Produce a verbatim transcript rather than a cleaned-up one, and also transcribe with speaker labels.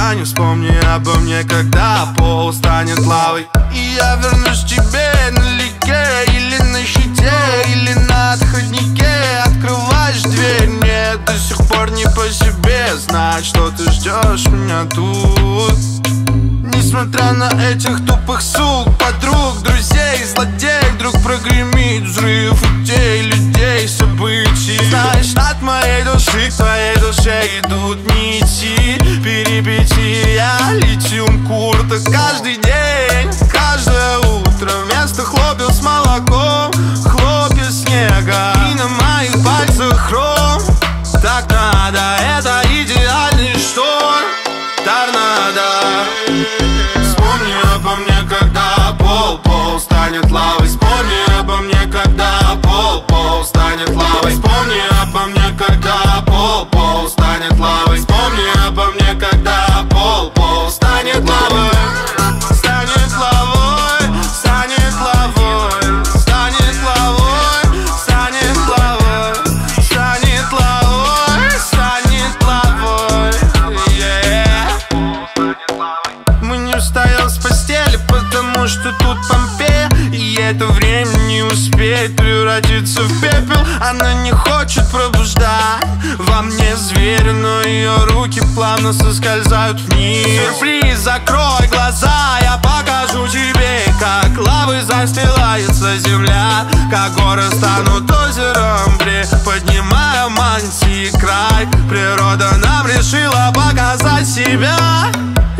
Speaker 1: океане. Вспомни обо мне, когда пол станет лавой. И я вернусь к тебе налегке, или на щите, или на отходнике. Открываешь дверь, мне до сих пор не по себе знать, что ты ждешь меня тут. Несмотря на этих тупых сук, подруг, друзей, злодей, вдруг прогремит взрыв идей, людей, событий. Знаешь, от моей души к твоей душе идут нити, перипетия, литиум курток. Каждый день, каждое утро вместо хлопьев с молоком хлопья снега, и на моих пальцах хром. Так надо, это идеальный шторм, торнадо. Вспомни обо мне, когда пол, пол станет лавой. Вспомни обо мне, когда пол, пол станет лавой. Вспомни обо мне, когда пол, пол станет лавой. Вспомни обо мне, когда пол, пол станет лавой. Станет лавой, станет лавой, станет лавой, станет лавой, станет лавой, станет лавой, yeah. Мы не встаем с постели, потому что тут Помпея, и это время не успеет превратиться в пепел. Она не хочет пробуждать во мне зверя, но ее руки плавно соскользают вниз. Сюрприз, закрой глаза, я покажу тебе, как лавой застилается земля, как горы станут озером, приподнимая мантии край. Природа нам решила показать себя.